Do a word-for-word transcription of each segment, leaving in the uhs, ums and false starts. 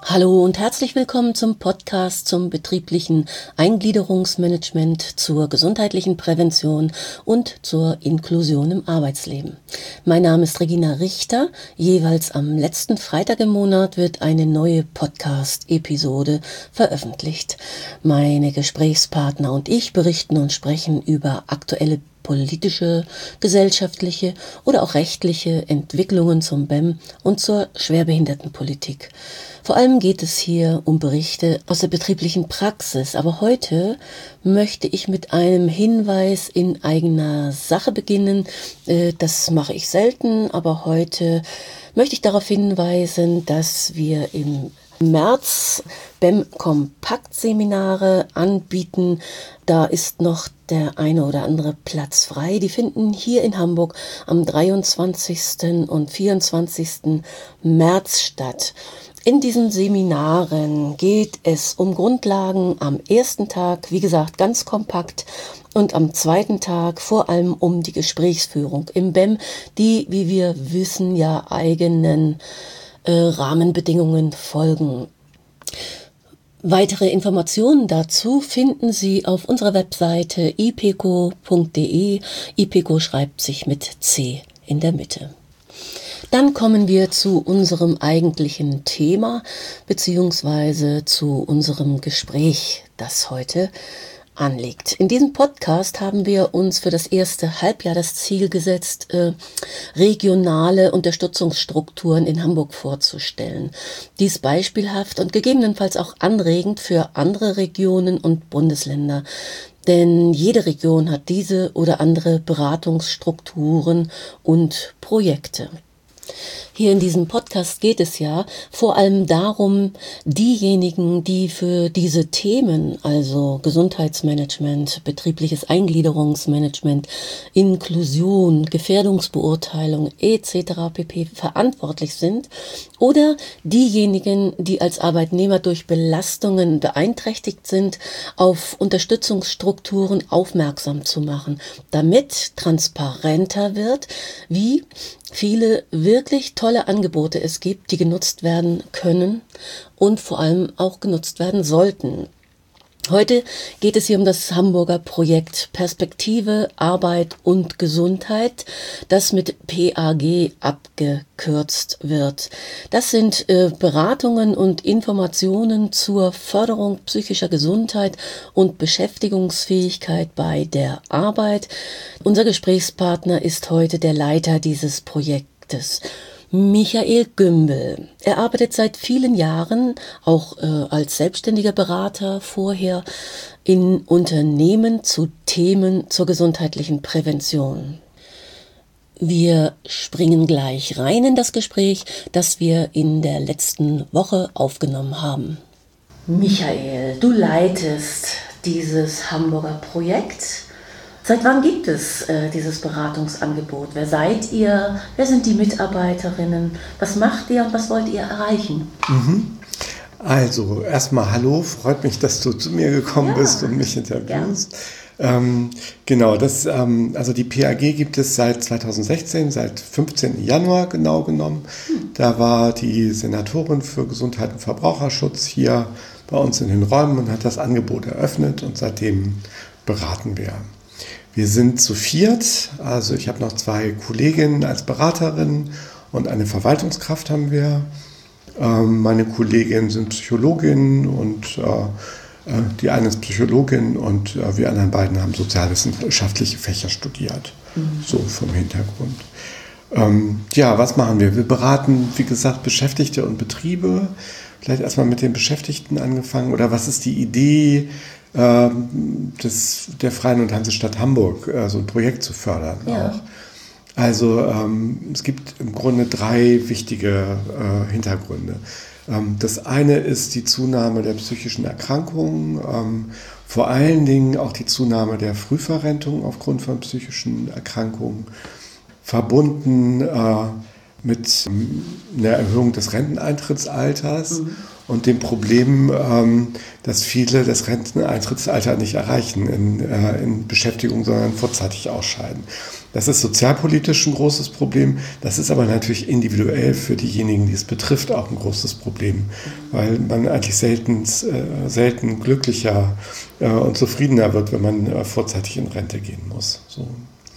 Hallo und herzlich willkommen zum Podcast zum betrieblichen Eingliederungsmanagement, zur gesundheitlichen Prävention und zur Inklusion im Arbeitsleben. Mein Name ist Regina Richter. Jeweils am letzten Freitag im Monat wird eine neue Podcast-Episode veröffentlicht. Meine Gesprächspartner und ich berichten und sprechen über aktuelle politische, gesellschaftliche oder auch rechtliche Entwicklungen zum B E M und zur Schwerbehindertenpolitik. Vor allem geht es hier um Berichte aus der betrieblichen Praxis, aber heute möchte ich mit einem Hinweis in eigener Sache beginnen. Das mache ich selten, aber heute möchte ich darauf hinweisen, dass wir im März B E M-Kompakt-Seminare anbieten. Da ist noch der eine oder andere Platz frei. Die finden hier in Hamburg am dreiundzwanzigsten und vierundzwanzigsten März statt. In diesen Seminaren geht es um Grundlagen am ersten Tag, wie gesagt, ganz kompakt, und am zweiten Tag vor allem um die Gesprächsführung im B E M, die, wie wir wissen, ja eigenen äh, Rahmenbedingungen folgen. Weitere Informationen dazu finden Sie auf unserer Webseite i p c o punkt d e. I P C O schreibt sich mit C in der Mitte. Dann kommen wir zu unserem eigentlichen Thema beziehungsweise zu unserem Gespräch, das heute anliegt. In diesem Podcast haben wir uns für das erste Halbjahr das Ziel gesetzt, äh, regionale Unterstützungsstrukturen in Hamburg vorzustellen. Dies beispielhaft und gegebenenfalls auch anregend für andere Regionen und Bundesländer. Denn jede Region hat diese oder andere Beratungsstrukturen und Projekte. Hier in diesem Podcast geht es ja vor allem darum, diejenigen, die für diese Themen, also Gesundheitsmanagement, betriebliches Eingliederungsmanagement, Inklusion, Gefährdungsbeurteilung et cetera pp. Verantwortlich sind, oder diejenigen, die als Arbeitnehmer durch Belastungen beeinträchtigt sind, auf Unterstützungsstrukturen aufmerksam zu machen, damit transparenter wird, wie viele wirklich tolle Angebote es gibt, die genutzt werden können und vor allem auch genutzt werden sollten. Heute geht es hier um das Hamburger Projekt Perspektive, Arbeit und Gesundheit, das mit P A G abgekürzt wird. Das sind äh, Beratungen und Informationen zur Förderung psychischer Gesundheit und Beschäftigungsfähigkeit bei der Arbeit. Unser Gesprächspartner ist heute der Leiter dieses Projektes, Michael Gümbel. Er arbeitet seit vielen Jahren auch äh, als selbstständiger Berater vorher in Unternehmen zu Themen zur gesundheitlichen Prävention. Wir springen gleich rein in das Gespräch, das wir in der letzten Woche aufgenommen haben. Michael, du leitest dieses Hamburger Projekt. Seit wann gibt es äh, dieses Beratungsangebot? Wer seid ihr? Wer sind die Mitarbeiterinnen? Was macht ihr und was wollt ihr erreichen? Mhm. Also erstmal hallo, freut mich, dass du zu mir gekommen ja, bist und mich interviewst. Ähm, genau, das, ähm, also die P A G gibt es seit zweitausendsechzehn, seit fünfzehnten Januar genau genommen. Hm. Da war die Senatorin für Gesundheit und Verbraucherschutz hier bei uns in den Räumen und hat das Angebot eröffnet und seitdem beraten wir. Wir sind zu viert, also ich habe noch zwei Kolleginnen als Beraterin und eine Verwaltungskraft haben wir. Ähm, meine Kolleginnen sind Psychologinnen und äh, die eine ist Psychologin und äh, wir anderen beiden haben sozialwissenschaftliche Fächer studiert, mhm. so vom Hintergrund. Ähm, ja, was machen wir? Wir beraten, wie gesagt, Beschäftigte und Betriebe. Vielleicht erstmal mit den Beschäftigten angefangen oder was ist die Idee Des, der Freien und Hansestadt Hamburg, äh, so ein Projekt zu fördern ja. auch. Also ähm, es gibt im Grunde drei wichtige äh, Hintergründe. Ähm, das eine ist die Zunahme der psychischen Erkrankungen, ähm, vor allen Dingen auch die Zunahme der Frühverrentung aufgrund von psychischen Erkrankungen, verbunden äh, mit einer Erhöhung des Renteneintrittsalters. Mhm. und dem Problem, ähm, dass viele das Renteneintrittsalter nicht erreichen in, äh, in Beschäftigung, sondern vorzeitig ausscheiden. Das ist sozialpolitisch ein großes Problem. Das ist aber natürlich individuell für diejenigen, die es betrifft, auch ein großes Problem, weil man eigentlich selten, äh, selten glücklicher äh, und zufriedener wird, wenn man äh, vorzeitig in Rente gehen muss. So.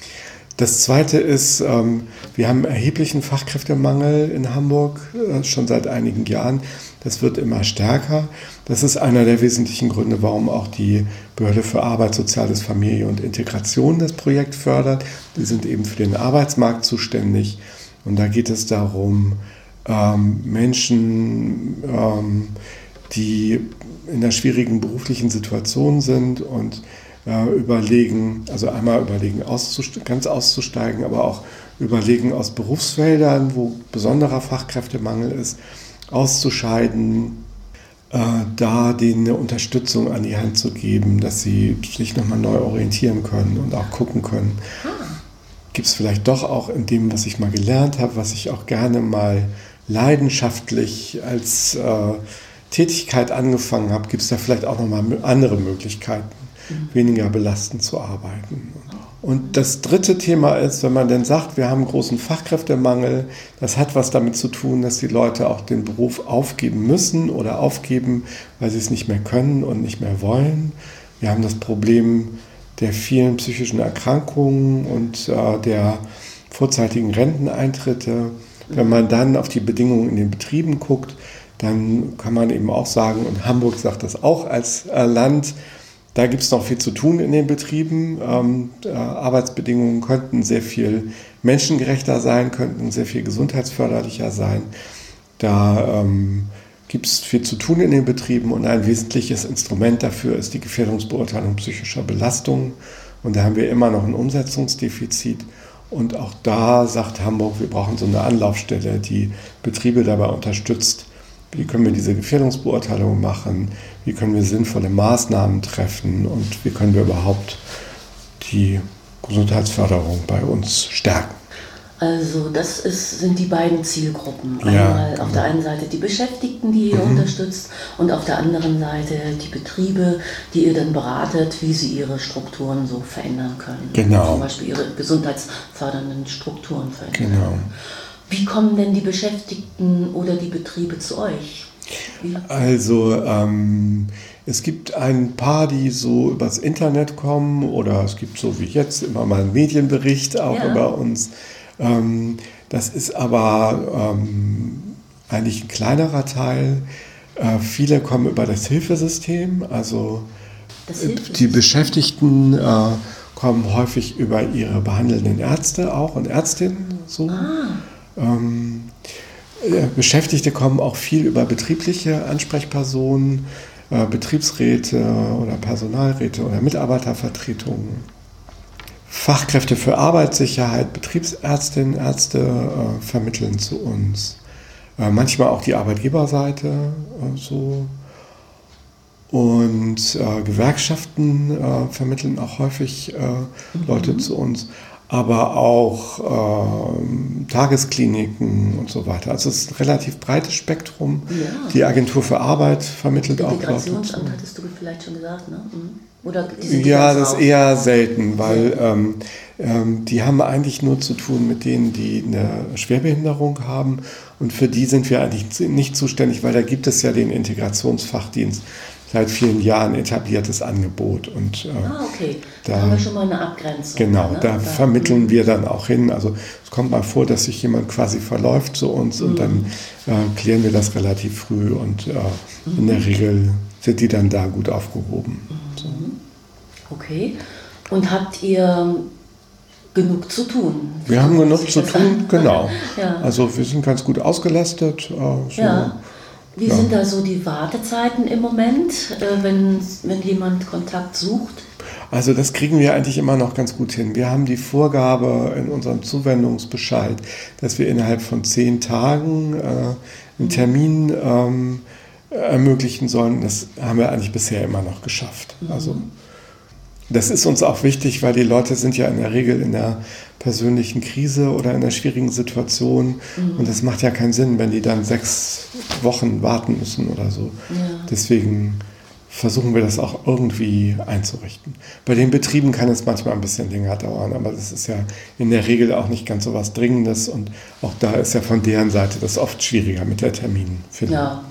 Das Zweite ist, ähm, wir haben erheblichen Fachkräftemangel in Hamburg, äh, schon seit einigen Jahren. Das wird immer stärker. Das ist einer der wesentlichen Gründe, warum auch die Behörde für Arbeit, Soziales, Familie und Integration das Projekt fördert. Die sind eben für den Arbeitsmarkt zuständig. Und da geht es darum, ähm, Menschen, ähm, die in einer schwierigen beruflichen Situation sind und äh, überlegen, also einmal überlegen, auszust- ganz auszusteigen, aber auch überlegen aus Berufsfeldern, wo besonderer Fachkräftemangel ist, auszuscheiden, äh, da denen eine Unterstützung an die Hand zu geben, dass sie sich nochmal neu orientieren können und auch gucken können. Gibt es vielleicht doch auch in dem, was ich mal gelernt habe, was ich auch gerne mal leidenschaftlich als äh, Tätigkeit angefangen habe, gibt es da vielleicht auch nochmal andere Möglichkeiten, mhm. weniger belastend zu arbeiten. Und das dritte Thema ist, wenn man denn sagt, wir haben einen großen Fachkräftemangel, das hat was damit zu tun, dass die Leute auch den Beruf aufgeben müssen oder aufgeben, weil sie es nicht mehr können und nicht mehr wollen. Wir haben das Problem der vielen psychischen Erkrankungen und äh, der vorzeitigen Renteneintritte. Wenn man dann auf die Bedingungen in den Betrieben guckt, dann kann man eben auch sagen, und Hamburg sagt das auch als äh, Land, da gibt es noch viel zu tun in den Betrieben. Ähm, äh, Arbeitsbedingungen könnten sehr viel menschengerechter sein, könnten sehr viel gesundheitsförderlicher sein. Da ähm, gibt es viel zu tun in den Betrieben und ein wesentliches Instrument dafür ist die Gefährdungsbeurteilung psychischer Belastung. Und da haben wir immer noch ein Umsetzungsdefizit. Und auch da sagt Hamburg, wir brauchen so eine Anlaufstelle, die Betriebe dabei unterstützt. Wie können wir diese Gefährdungsbeurteilung machen? Wie können wir sinnvolle Maßnahmen treffen? Und wie können wir überhaupt die Gesundheitsförderung bei uns stärken? Also das ist, sind die beiden Zielgruppen. Einmal Ja, genau. Auf der einen Seite die Beschäftigten, die ihr Mhm. unterstützt, und auf der anderen Seite die Betriebe, die ihr dann beratet, wie sie ihre Strukturen so verändern können. Genau. Zum Beispiel ihre gesundheitsfördernden Strukturen verändern. Genau. Wie kommen denn die Beschäftigten oder die Betriebe zu euch? Wie? Also ähm, es gibt ein paar, die so übers Internet kommen oder es gibt so wie jetzt immer mal einen Medienbericht auch Ja. über uns. Ähm, das ist aber ähm, eigentlich ein kleinerer Teil. Äh, viele kommen über das Hilfesystem, also Das äh, Hilfesystem. die Beschäftigten äh, kommen häufig über ihre behandelnden Ärzte auch und Ärztinnen so. Ah. Ähm, äh, Beschäftigte kommen auch viel über betriebliche Ansprechpersonen, äh, Betriebsräte oder Personalräte oder Mitarbeitervertretungen. Fachkräfte für Arbeitssicherheit, Betriebsärztinnen, Ärzte äh, vermitteln zu uns. Äh, manchmal auch die Arbeitgeberseite äh, so. Und äh, Gewerkschaften äh, vermitteln auch häufig äh, mhm. Leute zu uns. Aber auch äh, Tageskliniken und so weiter. Also es ist ein relativ breites Spektrum. Ja. Die Agentur für Arbeit vermittelt auch Leute zu. Integrationsamt hattest du vielleicht schon gesagt, ne? Mhm. Oder die sind Ja, ganz das ist raus? eher selten, weil ähm, ähm, die haben eigentlich nur zu tun mit denen, die eine Schwerbehinderung haben. Und für die sind wir eigentlich nicht zuständig, weil da gibt es ja den Integrationsfachdienst. Seit vielen Jahren etabliertes Angebot. Und, äh, Ah, okay. Da, da haben wir schon mal eine Abgrenzung. Genau, ne? da, da vermitteln wir dann auch hin. Also es kommt mal vor, dass sich jemand quasi verläuft zu uns und mhm. dann äh, klären wir das relativ früh und äh, mhm. in der Regel sind die dann da gut aufgehoben. Mhm. So. Okay. Und habt ihr genug zu tun? Wir haben genug zu tun, genau. Ja. Also wir sind ganz gut ausgelastet. Äh, so. Ja. Wie Ja. sind da so die Wartezeiten im Moment, äh, wenn, wenn jemand Kontakt sucht? Also das kriegen wir eigentlich immer noch ganz gut hin. Wir haben die Vorgabe in unserem Zuwendungsbescheid, dass wir innerhalb von zehn Tagen äh, einen Termin ähm, ermöglichen sollen. Das haben wir eigentlich bisher immer noch geschafft. Mhm. Also das ist uns auch wichtig, weil die Leute sind ja in der Regel in der persönlichen Krise oder in einer schwierigen Situation. Mhm. Und das macht ja keinen Sinn, wenn die dann sechs sechs Wochen warten müssen oder so. Ja. Deswegen versuchen wir das auch irgendwie einzurichten. Bei den Betrieben kann es manchmal ein bisschen länger dauern, aber das ist ja in der Regel auch nicht ganz so was Dringendes und auch da ist ja von deren Seite das oft schwieriger mit der Terminfindung. Ja.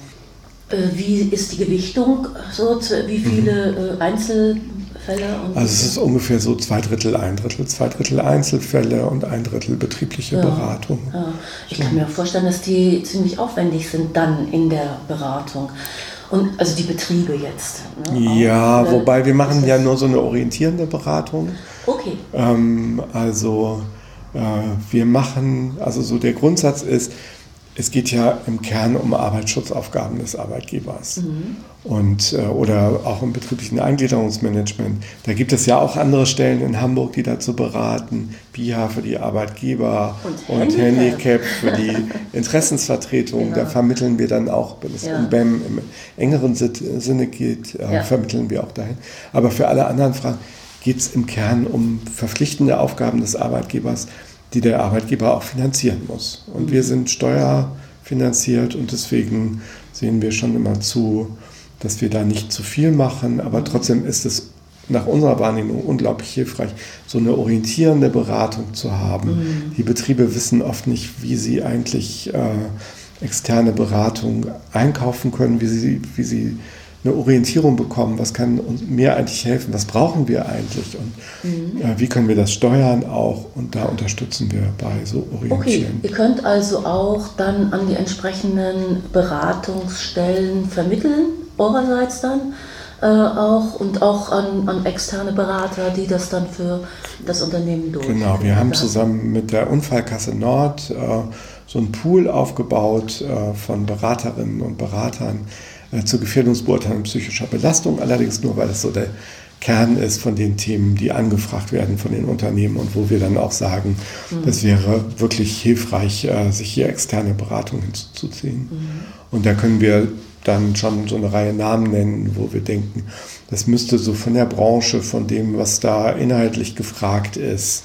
Wie ist die Gewichtung? So, wie viele mhm. Einzelfälle? Und also es ist ungefähr so zwei Drittel, ein Drittel, zwei Drittel Einzelfälle und ein Drittel betriebliche ja. Beratung. Ja. Ich kann mir auch vorstellen, dass die ziemlich aufwendig sind dann in der Beratung. Und also die Betriebe jetzt. Ne? Ja, auch, wobei wir machen ja nur so eine orientierende Beratung. Okay. Ähm, also äh, wir machen, also so der Grundsatz ist, es geht ja im Kern um Arbeitsschutzaufgaben des Arbeitgebers mhm. und, äh, oder auch im betrieblichen Eingliederungsmanagement. Da gibt es ja auch andere Stellen in Hamburg, die dazu beraten. B I H A für die Arbeitgeber und, und Handicap für die Interessensvertretung. Genau. Da vermitteln wir dann auch, wenn es ja. um B E M im engeren Sinne geht, äh, ja. vermitteln wir auch dahin. Aber für alle anderen Fragen geht es im Kern um verpflichtende Aufgaben des Arbeitgebers, die der Arbeitgeber auch finanzieren muss. Und mhm. wir sind steuerfinanziert und deswegen sehen wir schon immer zu, dass wir da nicht zu viel machen, aber trotzdem ist es nach unserer Wahrnehmung unglaublich hilfreich, so eine orientierende Beratung zu haben. Mhm. Die Betriebe wissen oft nicht, wie sie eigentlich äh, externe Beratung einkaufen können, wie sie, wie sie eine Orientierung bekommen, was kann uns, mir eigentlich helfen, was brauchen wir eigentlich und mhm. äh, wie können wir das steuern auch und da unterstützen wir bei so Orientieren. Okay, ihr könnt also auch dann an die entsprechenden Beratungsstellen vermitteln, eurerseits dann äh, auch und auch an, an externe Berater, die das dann für das Unternehmen durchführen. Genau, wir haben zusammen mit der Unfallkasse Nord äh, so einen Pool aufgebaut äh, von Beraterinnen und Beratern, zur Gefährdungsbeurteilung psychischer Belastung, allerdings nur, weil es so der Kern ist von den Themen, die angefragt werden von den Unternehmen und wo wir dann auch sagen, mhm. das wäre wirklich hilfreich, sich hier externe Beratung hinzuzuziehen. Mhm. Und da können wir dann schon so eine Reihe Namen nennen, wo wir denken, das müsste so von der Branche, von dem, was da inhaltlich gefragt ist,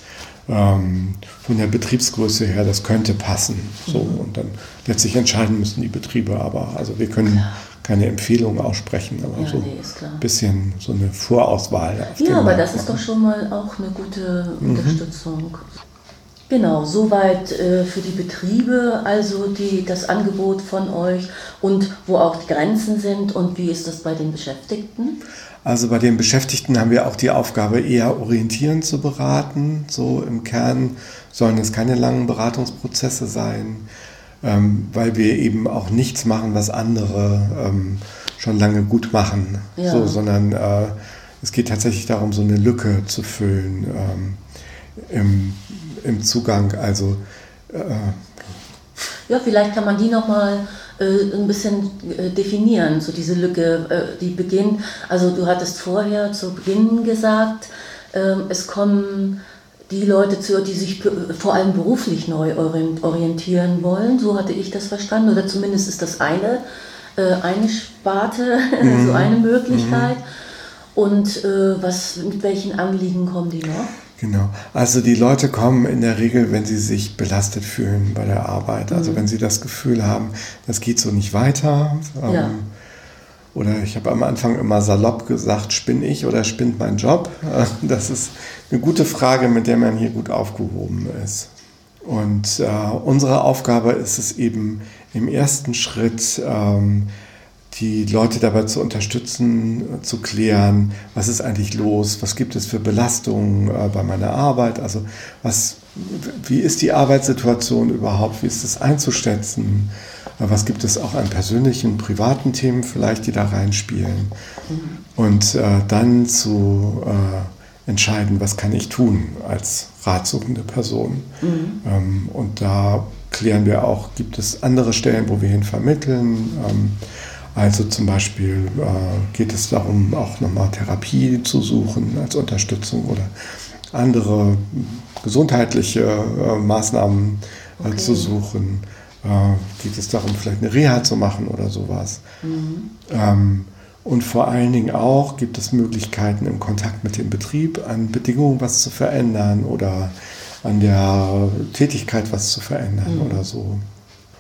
ähm, von der Betriebsgröße her, das könnte passen. So, mhm. und dann letztlich entscheiden müssen die Betriebe, aber also wir können ja. keine Empfehlungen aussprechen, aber ja, so nee, ein bisschen so eine Vorauswahl. Auf ja, aber das ist doch schon mal auch eine gute mhm. Unterstützung. Genau, soweit äh, für die Betriebe, also die, das Angebot von euch und wo auch die Grenzen sind und wie ist das bei den Beschäftigten? Also bei den Beschäftigten haben wir auch die Aufgabe, eher orientierend zu beraten. So im Kern sollen es keine langen Beratungsprozesse sein, ähm, weil wir eben auch nichts machen, was andere ähm, schon lange gut machen, ja. so, sondern äh, es geht tatsächlich darum, so eine Lücke zu füllen ähm, im, im Zugang. Also äh, ja, vielleicht kann man die nochmal äh, ein bisschen äh, definieren, so diese Lücke, äh, die beginnt. Also du hattest vorher zu Beginn gesagt, äh, es kommen die Leute zu, die sich vor allem beruflich neu orientieren wollen. So hatte ich das verstanden, oder zumindest ist das eine, äh, eine Sparte, mhm. so eine Möglichkeit. Mhm. Und äh, was, mit welchen Anliegen kommen die noch? Genau, also die Leute kommen in der Regel, wenn sie sich belastet fühlen bei der Arbeit. Also mhm. wenn sie das Gefühl haben, das geht so nicht weiter. Ähm, ja. Oder ich habe am Anfang immer salopp gesagt, spinne ich oder spinnt mein Job? Das ist eine gute Frage, mit der man hier gut aufgehoben ist. Und äh, unsere Aufgabe ist es eben im ersten Schritt, ähm, die Leute dabei zu unterstützen, zu klären, was ist eigentlich los, was gibt es für Belastungen äh, bei meiner Arbeit, also was, wie ist die Arbeitssituation überhaupt, wie ist das einzuschätzen, äh, was gibt es auch an persönlichen, privaten Themen vielleicht, die da reinspielen und äh, dann zu äh, entscheiden, was kann ich tun als ratsuchende Person. Mhm. Ähm, und da klären wir auch, gibt es andere Stellen, wo wir hin vermitteln. Ähm, also zum Beispiel äh, geht es darum, auch nochmal Therapie zu suchen als Unterstützung oder andere gesundheitliche äh, Maßnahmen äh, okay. zu suchen. Äh, geht es darum, vielleicht eine Reha zu machen oder sowas. Mhm. Ähm, und vor allen Dingen auch gibt es Möglichkeiten im Kontakt mit dem Betrieb, an Bedingungen was zu verändern oder an der Tätigkeit was zu verändern mhm. oder so.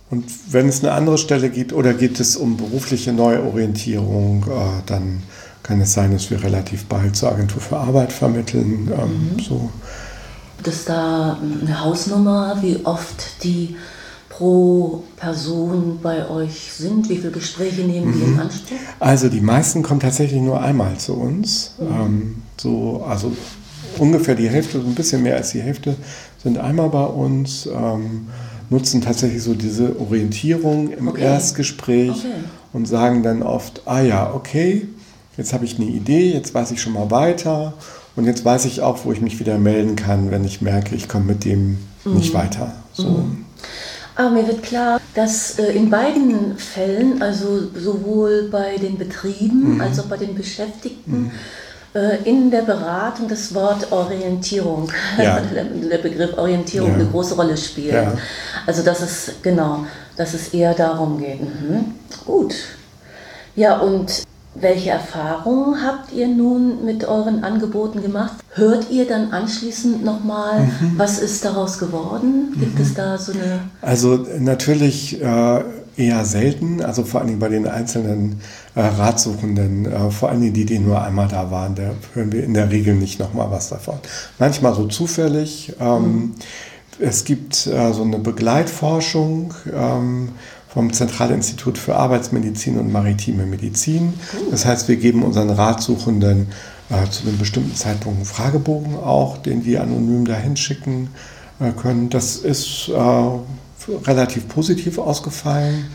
Und wenn es eine andere Stelle gibt oder geht es um berufliche Neuorientierung, äh, dann kann es sein, dass wir relativ bald zur Agentur für Arbeit vermitteln. Ähm, mhm. so. Gibt es da eine Hausnummer, wie oft die pro Person bei euch sind? Wie viele Gespräche nehmen die in Anspruch? Also die meisten kommen tatsächlich nur einmal zu uns. Mhm. Ähm, so, also ungefähr die Hälfte, so ein bisschen mehr als die Hälfte sind einmal bei uns, ähm, nutzen tatsächlich so diese Orientierung im okay. Erstgespräch okay. und sagen dann oft, ah ja, okay, jetzt habe ich eine Idee, jetzt weiß ich schon mal weiter und jetzt weiß ich auch, wo ich mich wieder melden kann, wenn ich merke, ich komme mit dem mhm. nicht weiter. So. Mhm. Aber mir wird klar, dass äh, in beiden Fällen, also sowohl bei den Betrieben mhm. als auch bei den Beschäftigten, mhm. äh, in der Beratung das Wort Orientierung, ja. der, der Begriff Orientierung ja. eine große Rolle spielt. Ja. Also dass es, genau, dass es eher darum geht. Mhm. Gut. Ja, und welche Erfahrungen habt ihr nun mit euren Angeboten gemacht? Hört ihr dann anschließend nochmal, mhm. was ist daraus geworden? Gibt mhm. es da so eine... Also natürlich äh, eher selten, also vor allem bei den einzelnen äh, Ratsuchenden, äh, vor allem die, die nur einmal da waren, da hören wir in der Regel nicht nochmal was davon. Manchmal so zufällig. Ähm, mhm. Es gibt äh, so eine Begleitforschung, ähm, vom Zentralinstitut für Arbeitsmedizin und maritime Medizin. Das heißt, wir geben unseren Ratsuchenden äh, zu einem bestimmten Zeitpunkt einen Fragebogen auch, den die anonym dahin schicken äh, können. Das ist äh, relativ positiv ausgefallen.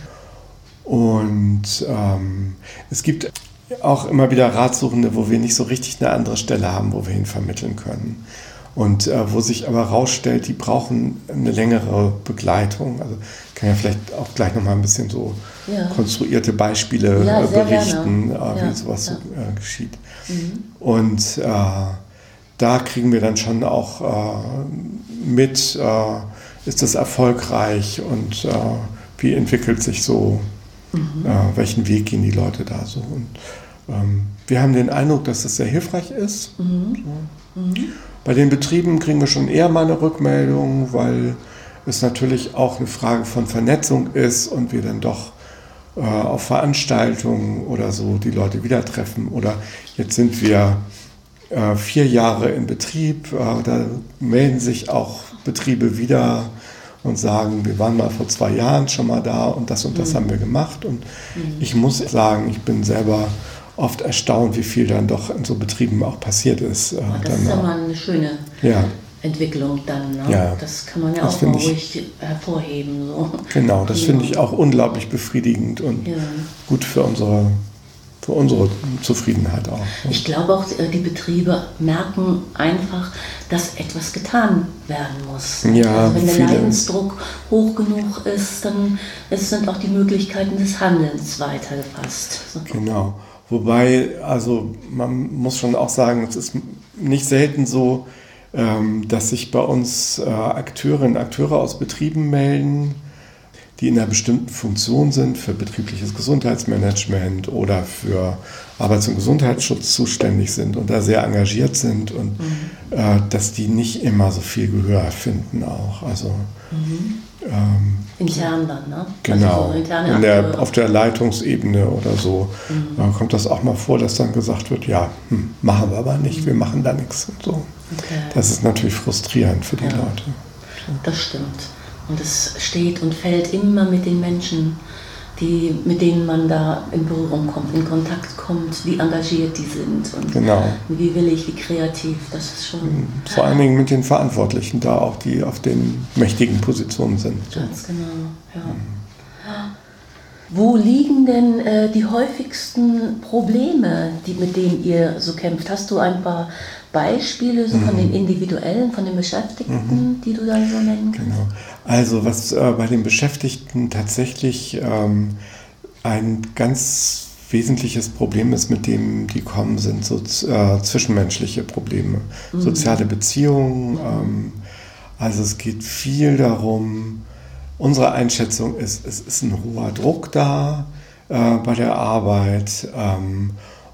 Und ähm, es gibt auch immer wieder Ratsuchende, wo wir nicht so richtig eine andere Stelle haben, wo wir hin vermitteln können. Und äh, wo sich aber herausstellt, die brauchen eine längere Begleitung. Also ich kann ja vielleicht auch gleich nochmal ein bisschen so ja. konstruierte Beispiele ja, äh, berichten, äh, ja, wie sowas ja. so, äh, geschieht. Mhm. Und äh, da kriegen wir dann schon auch äh, mit, äh, ist das erfolgreich und äh, wie entwickelt sich so, mhm. äh, welchen Weg gehen die Leute da so. Und ähm, wir haben den Eindruck, dass das sehr hilfreich ist. Mhm. So. Mhm. Bei den Betrieben kriegen wir schon eher mal eine Rückmeldung, weil es natürlich auch eine Frage von Vernetzung ist und wir dann doch äh, auf Veranstaltungen oder so die Leute wieder treffen. Oder jetzt sind wir äh, vier Jahre in Betrieb, äh, da melden sich auch Betriebe wieder und sagen, wir waren mal vor zwei Jahren schon mal da und das und das mhm. haben wir gemacht. Und mhm. ich muss sagen, ich bin selber oft erstaunt, wie viel dann doch in so Betrieben auch passiert ist. Oh, das ist ja mal eine schöne ja. Entwicklung dann. Ne? Ja. Das kann man ja das auch mal ruhig ich, hervorheben. So. Genau, das ja. finde ich auch unglaublich befriedigend und ja. gut für unsere, für unsere Zufriedenheit auch. Ich glaube auch, die Betriebe merken einfach, dass etwas getan werden muss. Ja, also wenn der Leidensdruck hoch genug ist, dann sind auch die Möglichkeiten des Handelns weiter gefasst. So. Genau. Wobei, also man muss schon auch sagen, es ist nicht selten so, ähm, dass sich bei uns äh, Akteurinnen und Akteure aus Betrieben melden, die in einer bestimmten Funktion sind, für betriebliches Gesundheitsmanagement oder für Arbeits- und Gesundheitsschutz zuständig sind und da sehr engagiert sind und mhm. äh, dass die nicht immer so viel Gehör finden auch. Also mhm. ähm, intern dann, ne? Genau, also so interne in der, auf der Leitungsebene oder so mhm. dann kommt das auch mal vor, dass dann gesagt wird, ja, hm, machen wir aber nicht, mhm. wir machen da nichts und so. Okay. Das ist natürlich frustrierend für die ja. Leute. So. Das stimmt. Und es steht und fällt immer mit den Menschen, die, mit denen man da in Berührung kommt, in Kontakt kommt, wie engagiert die sind und genau. wie willig, wie kreativ, das ist schon... Vor allen Dingen mit den Verantwortlichen da auch, die auf den mächtigen Positionen sind. So. Ganz genau, ja. Mhm. Wo liegen denn äh, die häufigsten Probleme, die, mit denen ihr so kämpft? Hast du ein paar Beispiele so mhm. von den Individuellen, von den Beschäftigten, mhm. die du da so nennen kannst? Genau. Also was äh, bei den Beschäftigten tatsächlich ähm, ein ganz wesentliches Problem ist, mit dem die kommen, sind so äh, zwischenmenschliche Probleme, mhm. soziale Beziehungen. Ähm, also es geht viel darum, unsere Einschätzung ist, es ist ein hoher Druck da äh, bei der Arbeit ähm,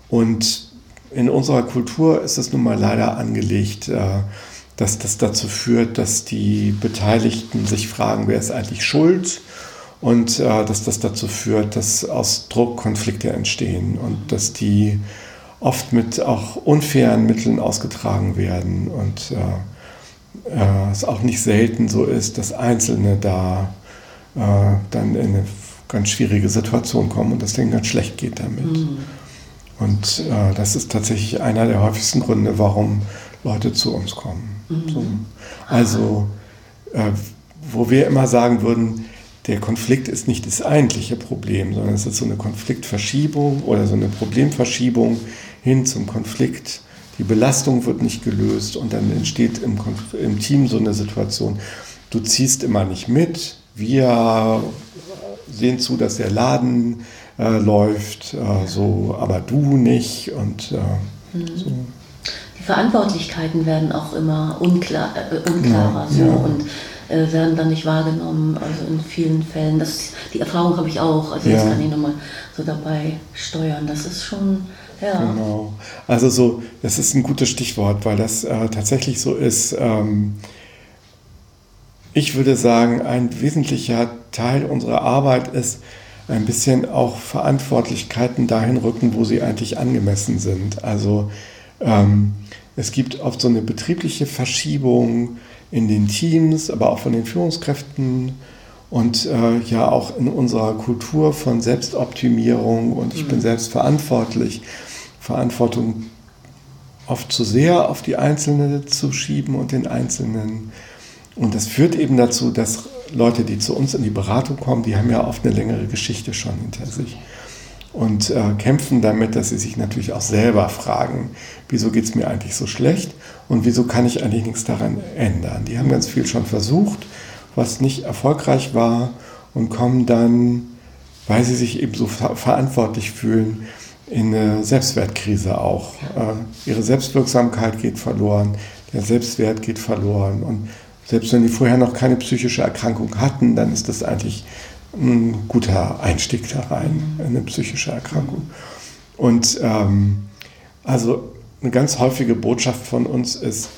und in unserer Kultur ist es nun mal leider angelegt, äh, dass das dazu führt, dass die Beteiligten sich fragen, wer ist eigentlich schuld und äh, dass das dazu führt, dass aus Druck Konflikte entstehen und dass die oft mit auch unfairen Mitteln ausgetragen werden und äh, äh, es auch nicht selten so ist, dass Einzelne da äh, dann in eine ganz schwierige Situation kommen und das denen ganz schlecht geht damit. Mhm. Und äh, das ist tatsächlich einer der häufigsten Gründe, warum Leute zu uns kommen. Mhm. So. Also, äh, wo wir immer sagen würden, der Konflikt ist nicht das eigentliche Problem, sondern es ist so eine Konfliktverschiebung oder so eine Problemverschiebung hin zum Konflikt. Die Belastung wird nicht gelöst und dann entsteht im, Konf- im Team so eine Situation, du ziehst immer nicht mit, wir sehen zu, dass der Laden äh, läuft, äh, so, aber du nicht und äh, mhm. so. Die Verantwortlichkeiten werden auch immer unklar, äh, unklarer ja, so, ja. und äh, werden dann nicht wahrgenommen, also in vielen Fällen. Das, die Erfahrung habe ich auch, also ja. das kann ich nochmal so dabei steuern. Das ist schon, ja. Genau, also so, das ist ein gutes Stichwort, weil das äh, tatsächlich so ist. Ähm, ich würde sagen, ein wesentlicher Teil unserer Arbeit ist, ein bisschen auch Verantwortlichkeiten dahin rücken, wo sie eigentlich angemessen sind. Also ähm, es gibt oft so eine betriebliche Verschiebung in den Teams, aber auch von den Führungskräften und äh, ja auch in unserer Kultur von Selbstoptimierung und ich mhm. bin selbst verantwortlich, Verantwortung oft zu sehr auf die Einzelne zu schieben und den Einzelnen. Und das führt eben dazu, dass Leute, die zu uns in die Beratung kommen, die haben ja oft eine längere Geschichte schon hinter sich und äh, kämpfen damit, dass sie sich natürlich auch selber fragen, wieso geht es mir eigentlich so schlecht und wieso kann ich eigentlich nichts daran ändern. Die haben ganz viel schon versucht, was nicht erfolgreich war und kommen dann, weil sie sich eben so ver- verantwortlich fühlen, in eine Selbstwertkrise auch. Äh, ihre Selbstwirksamkeit geht verloren, der Selbstwert geht verloren und selbst wenn die vorher noch keine psychische Erkrankung hatten, dann ist das eigentlich ein guter Einstieg da rein, in eine psychische Erkrankung. Und ähm, also eine ganz häufige Botschaft von uns ist,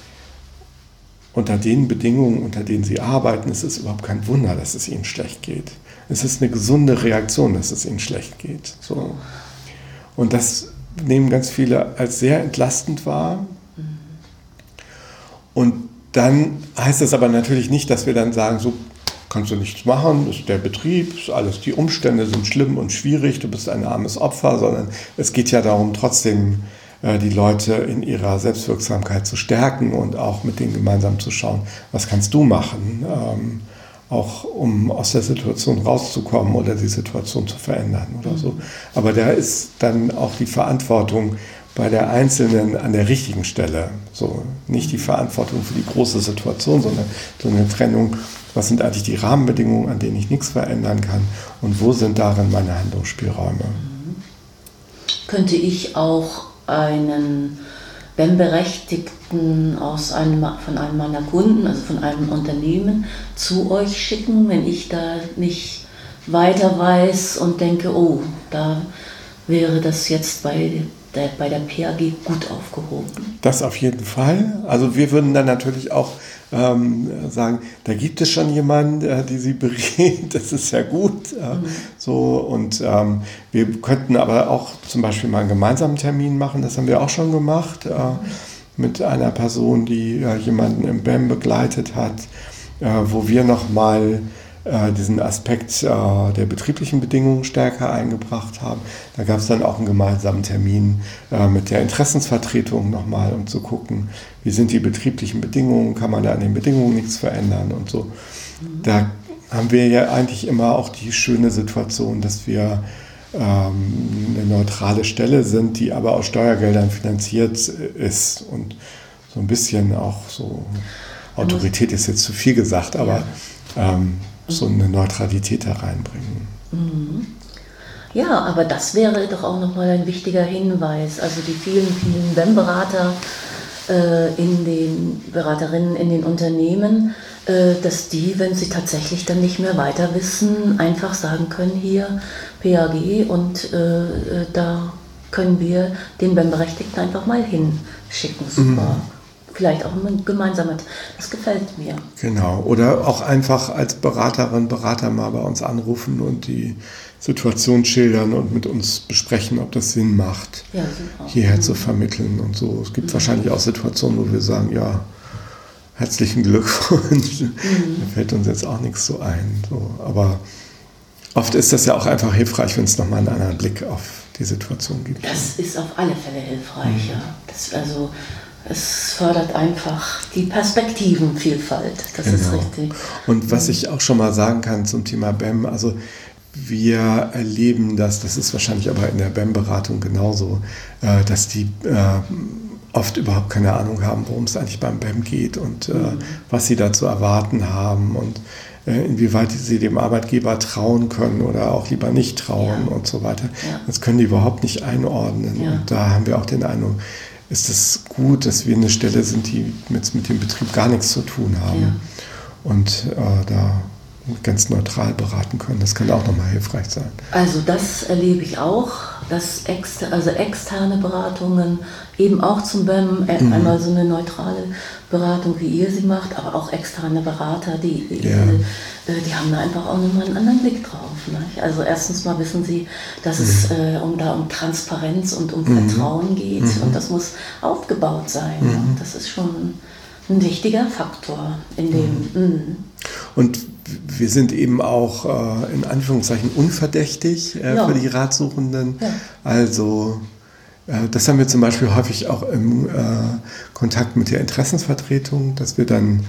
unter den Bedingungen, unter denen sie arbeiten, ist es überhaupt kein Wunder, dass es ihnen schlecht geht. Es ist eine gesunde Reaktion, dass es ihnen schlecht geht. So. Und das nehmen ganz viele als sehr entlastend wahr. Und dann heißt es aber natürlich nicht, dass wir dann sagen, so kannst du nichts machen, das ist der Betrieb, ist alles, die Umstände sind schlimm und schwierig, du bist ein armes Opfer, sondern es geht ja darum, trotzdem äh, die Leute in ihrer Selbstwirksamkeit zu stärken und auch mit denen gemeinsam zu schauen, was kannst du machen, ähm, auch um aus der Situation rauszukommen oder die Situation zu verändern oder so. Aber da ist dann auch die Verantwortung bei der Einzelnen an der richtigen Stelle. So, nicht die Verantwortung für die große Situation, sondern so eine Trennung, was sind eigentlich die Rahmenbedingungen, an denen ich nichts verändern kann und wo sind darin meine Handlungsspielräume. Könnte ich auch einen B E M-Berechtigten aus einem, von einem meiner Kunden, also von einem Unternehmen, zu euch schicken, wenn ich da nicht weiter weiß und denke, oh, da wäre das jetzt bei Der, bei der P A G gut aufgehoben? Das auf jeden Fall. Also wir würden dann natürlich auch ähm, sagen, da gibt es schon jemanden, äh, die sie berät, das ist ja gut. Äh, mhm. so, und ähm, wir könnten aber auch zum Beispiel mal einen gemeinsamen Termin machen, das haben wir auch schon gemacht, äh, mit einer Person, die äh, jemanden im B E M begleitet hat, äh, wo wir nochmal diesen Aspekt äh, der betrieblichen Bedingungen stärker eingebracht haben. Da gab es dann auch einen gemeinsamen Termin äh, mit der Interessensvertretung nochmal, um zu gucken, wie sind die betrieblichen Bedingungen, kann man da an den Bedingungen nichts verändern und so. Mhm. Da haben wir ja eigentlich immer auch die schöne Situation, dass wir ähm, eine neutrale Stelle sind, die aber aus Steuergeldern finanziert ist und so ein bisschen auch so, Autorität ist jetzt zu viel gesagt, aber ja. ähm, so eine Neutralität da reinbringen. Ja, aber das wäre doch auch nochmal ein wichtiger Hinweis. Also die vielen, vielen B E M-Berater äh, in den Beraterinnen in den Unternehmen, äh, dass die, wenn sie tatsächlich dann nicht mehr weiter wissen, einfach sagen können, hier P A G und äh, da können wir den B E M-Berechtigten einfach mal hinschicken. Super. Mhm. vielleicht auch gemeinsam mit. Das gefällt mir. Genau. Oder auch einfach als Beraterin, Berater mal bei uns anrufen und die Situation schildern und mit uns besprechen, ob das Sinn macht, ja, hierher mhm. zu vermitteln und so. Es gibt mhm. wahrscheinlich auch Situationen, wo wir sagen, ja, herzlichen Glückwunsch. Mhm. Da fällt uns jetzt auch nichts so ein. So. Aber oft ist das ja auch einfach hilfreich, wenn es nochmal einen anderen Blick auf die Situation gibt. Das ist auf alle Fälle hilfreich, mhm. ja. Das, also es fördert einfach die Perspektivenvielfalt. Das genau. ist richtig. Und was ich auch schon mal sagen kann zum Thema B E M, also wir erleben das, das ist wahrscheinlich aber in der B E M-Beratung genauso, dass die oft überhaupt keine Ahnung haben, worum es eigentlich beim B E M geht und mhm. was sie da zu erwarten haben und inwieweit sie dem Arbeitgeber trauen können oder auch lieber nicht trauen ja. und so weiter. Ja. Das können die überhaupt nicht einordnen. Ja. Und da haben wir auch den Eindruck, ist es gut, dass wir eine Stelle sind, die mit, mit dem Betrieb gar nichts zu tun haben ja. und äh, da ganz neutral beraten können. Das kann auch nochmal hilfreich sein. Also das erlebe ich auch, dass exter- also externe Beratungen eben auch zum B E M, äh, mhm. einmal so eine neutrale Beratung, wie ihr sie macht, aber auch externe Berater, die, ja. äh, die haben da einfach auch nochmal einen anderen Blick drauf. Ne? Also erstens mal wissen sie, dass mhm. es äh, um, da um Transparenz und um mhm. Vertrauen geht mhm. und das muss aufgebaut sein. Mhm. Ne? Das ist schon ein wichtiger Faktor in dem. Mhm. Mhm. Und wir sind eben auch äh, in Anführungszeichen unverdächtig äh, ja. für die Ratsuchenden. Ja. Also äh, das haben wir zum Beispiel häufig auch im äh, Kontakt mit der Interessensvertretung, dass wir dann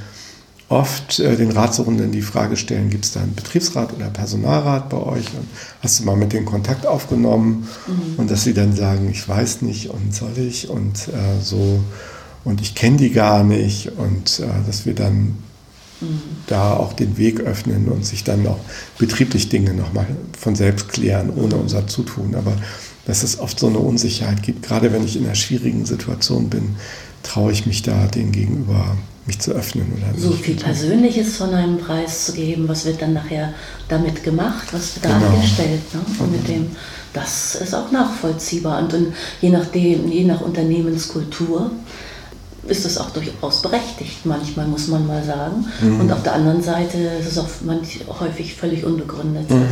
oft äh, den Ratsuchenden die Frage stellen, gibt es da einen Betriebsrat oder Personalrat bei euch? Und hast du mal mit denen Kontakt aufgenommen? Mhm. Und dass sie dann sagen, ich weiß nicht und soll ich und äh, so und ich kenne die gar nicht und äh, dass wir dann Mhm. da auch den Weg öffnen und sich dann auch betrieblich Dinge nochmal von selbst klären, ohne unser Zutun. Aber dass es oft so eine Unsicherheit gibt, gerade wenn ich in einer schwierigen Situation bin, traue ich mich da denen gegenüber, mich zu öffnen. Oder so viel Persönliches von einem Preis zu geben, was wird dann nachher damit gemacht, was wird da genau. angestellt. Ne? Und mit dem, das ist auch nachvollziehbar. Und, und je nachdem, je nach Unternehmenskultur, ist das auch durchaus berechtigt, manchmal muss man mal sagen. Mhm. Und auf der anderen Seite ist es auch manch, häufig völlig unbegründet. Mhm. Also,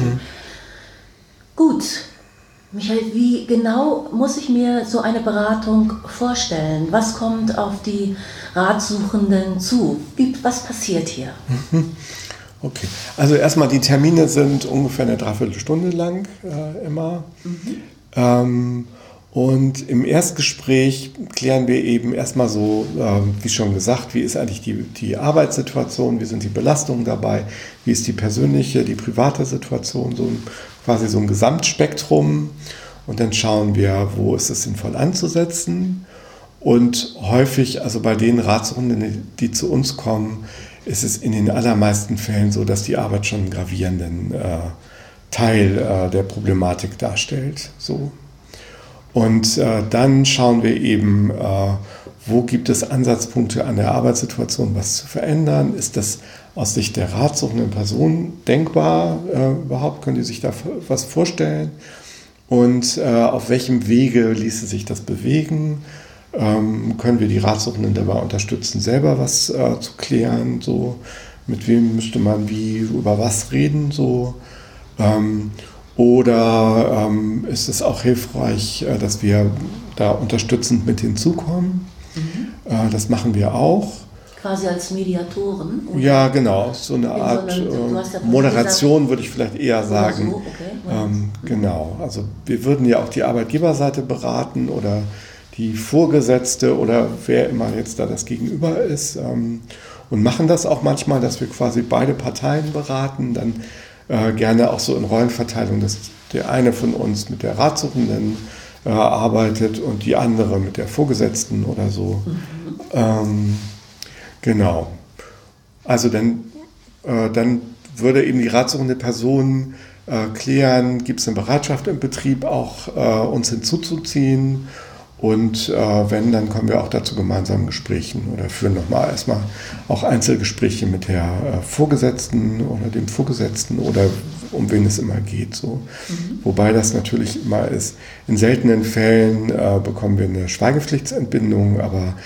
gut, Michael, wie genau muss ich mir so eine Beratung vorstellen? Was kommt auf die Ratsuchenden zu? Wie, was passiert hier? Mhm. Okay, also erstmal die Termine sind ungefähr eine Dreiviertelstunde lang äh, immer. Mhm. Ähm, Und im Erstgespräch klären wir eben erstmal so, äh, wie schon gesagt, wie ist eigentlich die, die Arbeitssituation, wie sind die Belastungen dabei, wie ist die persönliche, die private Situation, so ein, quasi so ein Gesamtspektrum. Und dann schauen wir, wo ist es sinnvoll anzusetzen. Und häufig, also bei den Ratsuchenden, die zu uns kommen, ist es in den allermeisten Fällen so, dass die Arbeit schon einen gravierenden äh, Teil äh, der Problematik darstellt. So. Und äh, dann schauen wir eben, äh, wo gibt es Ansatzpunkte an der Arbeitssituation, was zu verändern. Ist das aus Sicht der ratsuchenden Person denkbar? Äh, überhaupt können die sich da was vorstellen? Und äh, auf welchem Wege ließe sich das bewegen? Ähm, können wir die Ratsuchenden dabei unterstützen, selber was äh, zu klären? So, mit wem müsste man wie über was reden? So. Ähm, Oder ähm, ist es auch hilfreich, äh, dass wir da unterstützend mit hinzukommen? Mhm. Äh, das machen wir auch. Quasi als Mediatoren? Oder? Ja, genau. So eine Art so eine, äh, ja Moderation würde ich vielleicht eher sagen. So, okay. ähm, mhm. Genau. Also wir würden ja auch die Arbeitgeberseite beraten oder die Vorgesetzte oder wer immer jetzt da das Gegenüber ist. Ähm, und machen das auch manchmal, dass wir quasi beide Parteien beraten, dann Äh, gerne auch so in Rollenverteilung, dass der eine von uns mit der Ratsuchenden äh, arbeitet und die andere mit der Vorgesetzten oder so. Mhm. Ähm, genau. Also dann, äh, dann würde eben die ratsuchende Person äh, klären, gibt es eine Bereitschaft im Betrieb auch äh, uns hinzuzuziehen. Und äh, wenn, dann kommen wir auch dazu gemeinsamen Gesprächen oder führen nochmal erstmal auch Einzelgespräche mit der äh, Vorgesetzten oder dem Vorgesetzten oder um wen es immer geht. So. Mhm. Wobei das natürlich immer ist, in seltenen Fällen äh, bekommen wir eine Schweigepflichtsentbindung, aber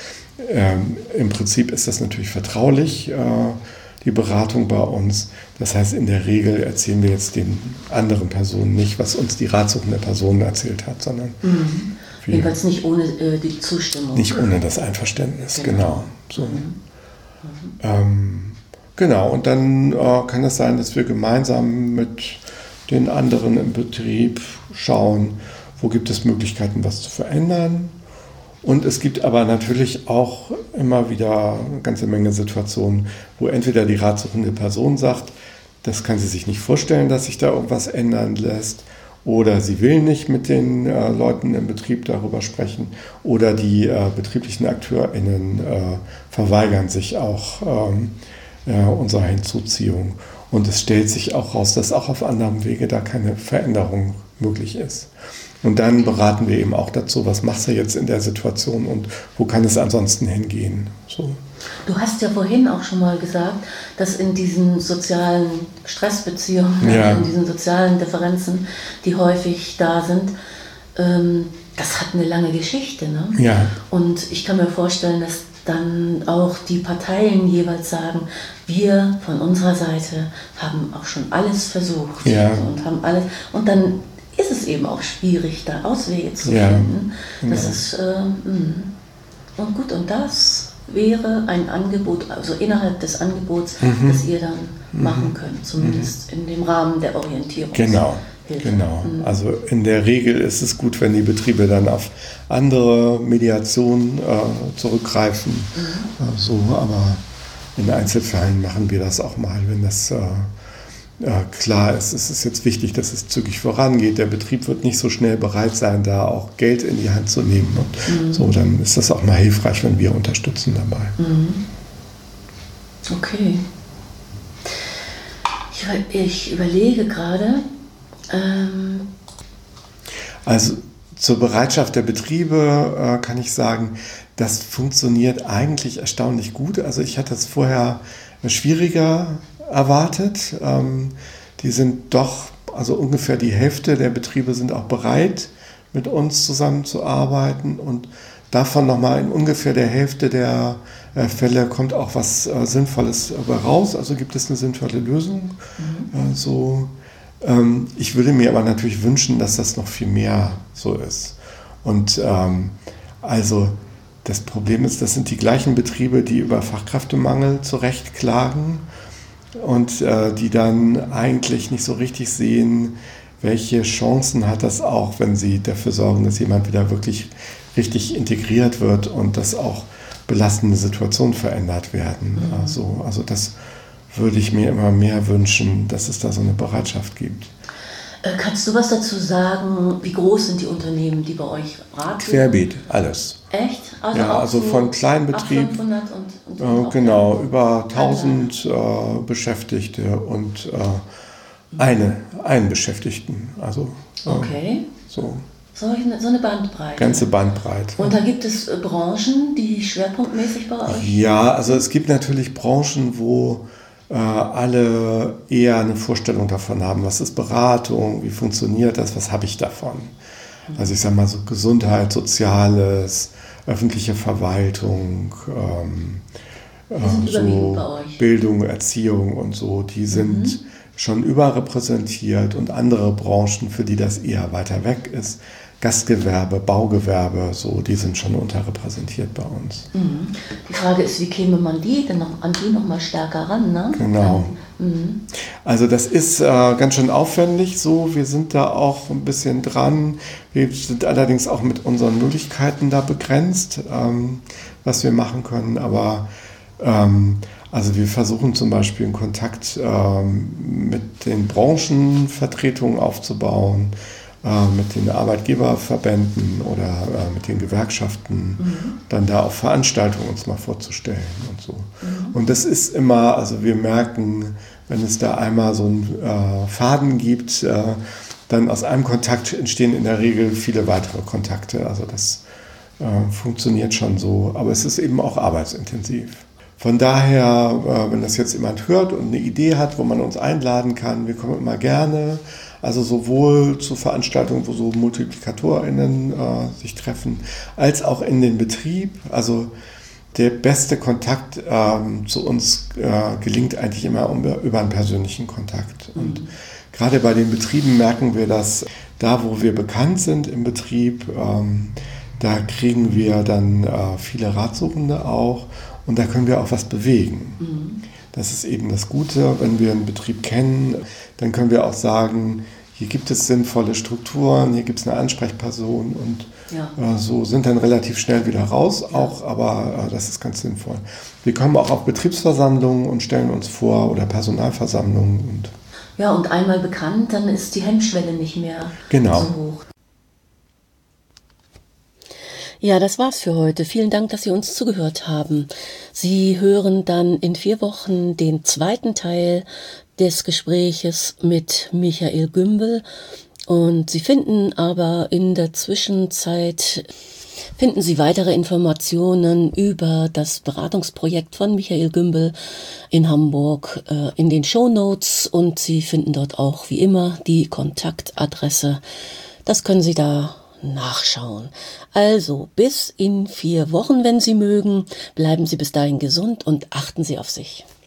ähm, im Prinzip ist das natürlich vertraulich, äh, die Beratung bei uns. Das heißt, in der Regel erzählen wir jetzt den anderen Personen nicht, was uns die ratsuchende Person erzählt hat, sondern mhm. jedenfalls nicht ohne äh, die Zustimmung. Nicht ohne das Einverständnis, genau. genau so. Mhm. Mhm. Ähm, genau, und dann äh, kann es sein, dass wir gemeinsam mit den anderen im Betrieb schauen, wo gibt es Möglichkeiten, was zu verändern. Und es gibt aber natürlich auch immer wieder eine ganze Menge Situationen, wo entweder die ratsuchende Person sagt, das kann sie sich nicht vorstellen, dass sich da irgendwas ändern lässt, oder sie will nicht mit den äh, Leuten im Betrieb darüber sprechen, oder die äh, betrieblichen AkteurInnen äh, verweigern sich auch ähm, äh, unserer Hinzuziehung. Und es stellt sich auch raus, dass auch auf anderem Wege da keine Veränderung möglich ist. Und dann beraten wir eben auch dazu, was machst du jetzt in der Situation und wo kann es ansonsten hingehen. So. Du hast ja vorhin auch schon mal gesagt, dass in diesen sozialen Stressbeziehungen, ja. in diesen sozialen Differenzen, die häufig da sind, ähm, das hat eine lange Geschichte. Ne? Ja. Und ich kann mir vorstellen, dass dann auch die Parteien jeweils sagen, wir von unserer Seite haben auch schon alles versucht ja. und haben alles, und dann ist es eben auch schwierig, da Auswege zu ja, finden. genau. Das ist, äh, und gut, und das wäre ein Angebot, also innerhalb des Angebots, mhm. das ihr dann mhm. machen könnt, zumindest mhm. in dem Rahmen der Orientierung. Genau, genau. Mhm. Also in der Regel ist es gut, wenn die Betriebe dann auf andere Mediationen äh, zurückgreifen. Mhm. Äh, so, aber in Einzelfällen machen wir das auch mal, wenn das äh, Ja, klar, es ist jetzt wichtig, dass es zügig vorangeht. Der Betrieb wird nicht so schnell bereit sein, da auch Geld in die Hand zu nehmen. Und mhm. so, dann ist das auch mal hilfreich, wenn wir unterstützen dabei. Mhm. Okay. Ich, ich überlege gerade. Ähm also zur Bereitschaft der Betriebe äh, kann ich sagen, das funktioniert eigentlich erstaunlich gut. Also ich hatte es vorher schwieriger erwartet. Ähm, die sind doch, also ungefähr die Hälfte der Betriebe sind auch bereit, mit uns zusammenzuarbeiten, und davon nochmal in ungefähr der Hälfte der äh, Fälle kommt auch was äh, Sinnvolles raus, also gibt es eine sinnvolle Lösung. Mhm. Äh, so, ähm, ich würde mir aber natürlich wünschen, dass das noch viel mehr so ist. Und ähm, also das Problem ist, das sind die gleichen Betriebe, die über Fachkräftemangel zurecht klagen, und äh, die dann eigentlich nicht so richtig sehen, welche Chancen hat das auch, wenn sie dafür sorgen, dass jemand wieder wirklich richtig integriert wird und dass auch belastende Situationen verändert werden. Mhm. Also, also das würde ich mir immer mehr wünschen, dass es da so eine Bereitschaft gibt. Kannst du was dazu sagen, wie groß sind die Unternehmen, die bei euch raten? Querbeet, alles. Echt? Also ja, also so von Kleinbetrieb, und, und äh, genau, auch über tausend äh, Beschäftigte und äh, eine, einen Beschäftigten. Also, äh, okay. So. So eine, so eine Bandbreite. Ganze Bandbreite. Und da gibt es äh, Branchen, die schwerpunktmäßig bei euch? Ja, also es gibt natürlich Branchen, wo äh, alle eher eine Vorstellung davon haben, was ist Beratung, wie funktioniert das, was habe ich davon. Mhm. Also ich sage mal so Gesundheit, Soziales, öffentliche Verwaltung, ähm, äh, so bei euch. Bildung, Erziehung und so, die sind mhm. schon überrepräsentiert, und andere Branchen, für die das eher weiter weg ist, Gastgewerbe, Baugewerbe, so, die sind schon unterrepräsentiert bei uns. Mhm. Die Frage ist, wie käme man die denn noch, an die noch mal stärker ran? Ne? Genau. Mhm. Also das ist äh, ganz schön aufwendig so, wir sind da auch ein bisschen dran. Wir sind allerdings auch mit unseren Möglichkeiten da begrenzt, ähm, was wir machen können, aber ähm, also wir versuchen zum Beispiel einen Kontakt ähm, mit den Branchenvertretungen aufzubauen, mit den Arbeitgeberverbänden oder äh, mit den Gewerkschaften, mhm. dann da auf Veranstaltungen uns mal vorzustellen und so. Mhm. Und das ist immer, also wir merken, wenn es da einmal so einen äh, Faden gibt, äh, dann aus einem Kontakt entstehen in der Regel viele weitere Kontakte. Also das äh, funktioniert schon so, aber es ist eben auch arbeitsintensiv. Von daher, äh, wenn das jetzt jemand hört und eine Idee hat, wo man uns einladen kann, wir kommen immer gerne. Also sowohl zu Veranstaltungen, wo so MultiplikatorInnen äh, sich treffen, als auch in den Betrieb. Also der beste Kontakt ähm, zu uns äh, gelingt eigentlich immer um, über einen persönlichen Kontakt. Und mhm. gerade bei den Betrieben merken wir, dass da, wo wir bekannt sind im Betrieb, ähm, da kriegen wir dann äh, viele Ratsuchende auch und da können wir auch was bewegen. Mhm. Das ist eben das Gute, wenn wir einen Betrieb kennen, dann können wir auch sagen, hier gibt es sinnvolle Strukturen, hier gibt es eine Ansprechperson und ja. äh, so sind dann relativ schnell wieder raus, ja. auch, aber äh, das ist ganz sinnvoll. Wir kommen auch auf Betriebsversammlungen und stellen uns vor oder Personalversammlungen. Und ja, und einmal bekannt, dann ist die Hemmschwelle nicht mehr genau. so hoch. Ja, das war's für heute. Vielen Dank, dass Sie uns zugehört haben. Sie hören dann in vier Wochen den zweiten Teil des Gespräches mit Michael Gümbel. Und Sie finden aber in der Zwischenzeit, finden Sie weitere Informationen über das Beratungsprojekt von Michael Gümbel in Hamburg äh, in den Shownotes und Sie finden dort auch wie immer die Kontaktadresse. Das können Sie da nachschauen. Also bis in vier Wochen, wenn Sie mögen. Bleiben Sie bis dahin gesund und achten Sie auf sich.